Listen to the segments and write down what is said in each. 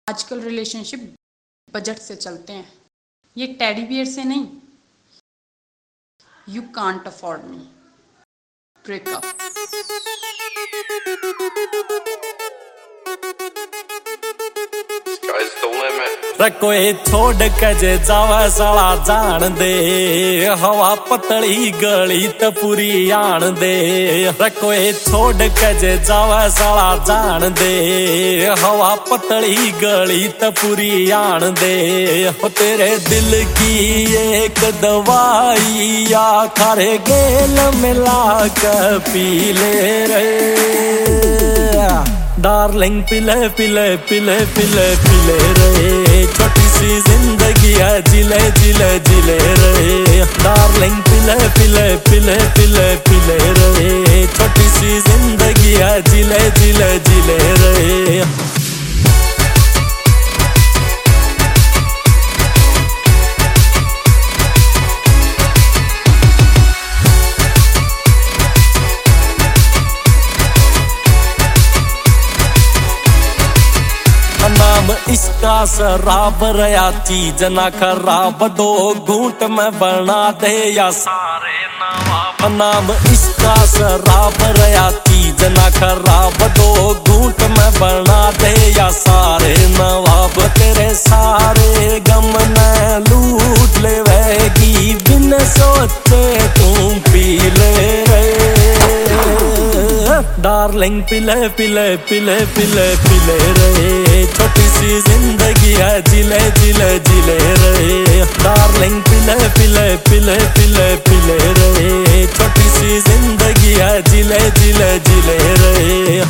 आजकल relationship budget से चलते हैं, ये टेडी बियर से नहीं। You can't afford me, breakup. कोई छोड़ के जे जावे साला जान दे, हवा पतली गली त पूरी आन दे। कोई छोड़ के जे जावे साला जान दे, हवा पतली गली त पूरी आन दे। तेरे दिल की एक दवाई या खारे गेल मिला के पी ले रे डार्लिंग, पिले पिले पिले पिले पिले रे। छोटी सी जिंदगी है, जिले जिले जिले रे डार्लिंग, पिले पिले पिले पिले पिले रे। छोटी सी जिंदगी है, जिले जिले जिले रे। नाम इसका शराब रया, चीज ना खराब, दो घूंट में बना दे या सारे नवाब। नाम इसका शराब रया, चीज ना खराब, दो घूंट में बना दे या सारे नवाब। तेरे सारे गम न लूट लेवेगी, बिन सोचे तू पी ले रे डार्लिंग, पिले पिले पिले पिले पिले रे। छोटी सी जिंदगी है, जिले जिले जिले रे डार्लिंग, पिले पिले पिले पिले पिले रे। छोटी सी जिंदगी है, जिले जिले जिले रे।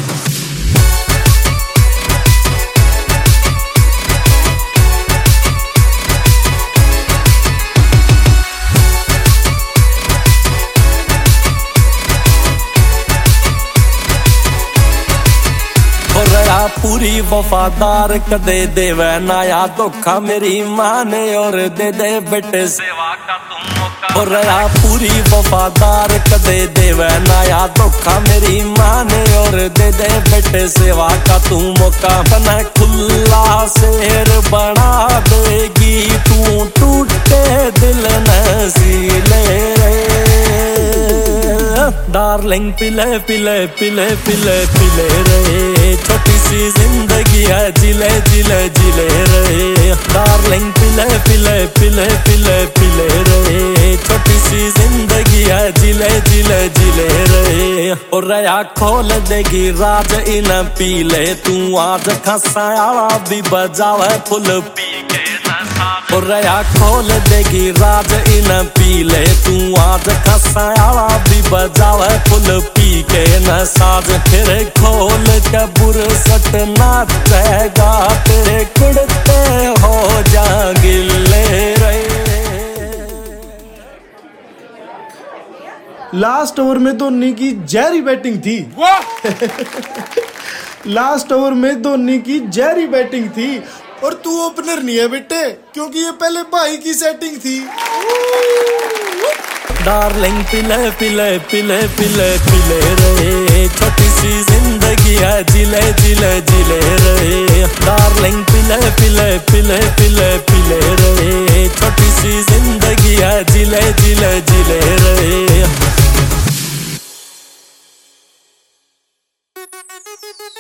पूरी वफादार कदे देवे नाया धोखा, मेरी माँ ने और दे दे बेटे सेवा का तुम मौका। और पूरी वफादार कदे देवे नाया धोखा, मेरी माँ ने और दे दे बेटे सेवा का तुम मौका। बना खुला शेर बना देगी, तू टूटे दिल न सीले डार्लिंग, पिले पिले पिले पिले पिले रे। छोटी सी जिंदगी है, जिले जिले जिले रे डार्लिंग, पिले पिले पिले पिले पिले रे। छोटी सी जिंदगी है, जिले जिले जिले रे। और रया खोल देगी राज इन पी ले, तू आज खसाया भी बजावे फुल पी के और रया खोल देगी राज इन पी ले, तू आज खसाया भी बजावे फुल पी के न साज। फिर खोल के बुरसट नाचेगा, तेरे कुड़ते हो जागिले रे। लास्ट ओवर में धोनी की जहरी बैटिंग थी। लास्ट ओवर में धोनी की जहरी बैटिंग थी, और तू ओपनर नहीं है बेटे, क्योंकि ये पहले भाई की सेटिंग थी। डार्लिंग, पिले पिले पिले पिले पिले रे। छोटी सी जिंदगी है, जिले जिले जिले रे डार्लिंग, पिले पिले पिले पिले पिले रे। छोटी सी जिंदगी है, जिले जिले जिले रे।